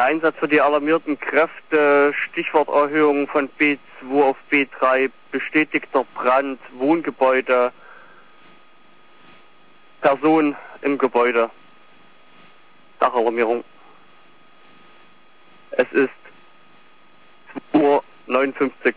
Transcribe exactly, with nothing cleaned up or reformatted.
Einsatz für die alarmierten Kräfte, Stichworterhöhung von B zwei auf B drei, bestätigter Brand, Wohngebäude, Person im Gebäude, Dachalarmierung. Es ist zwei Uhr neunundfünfzig.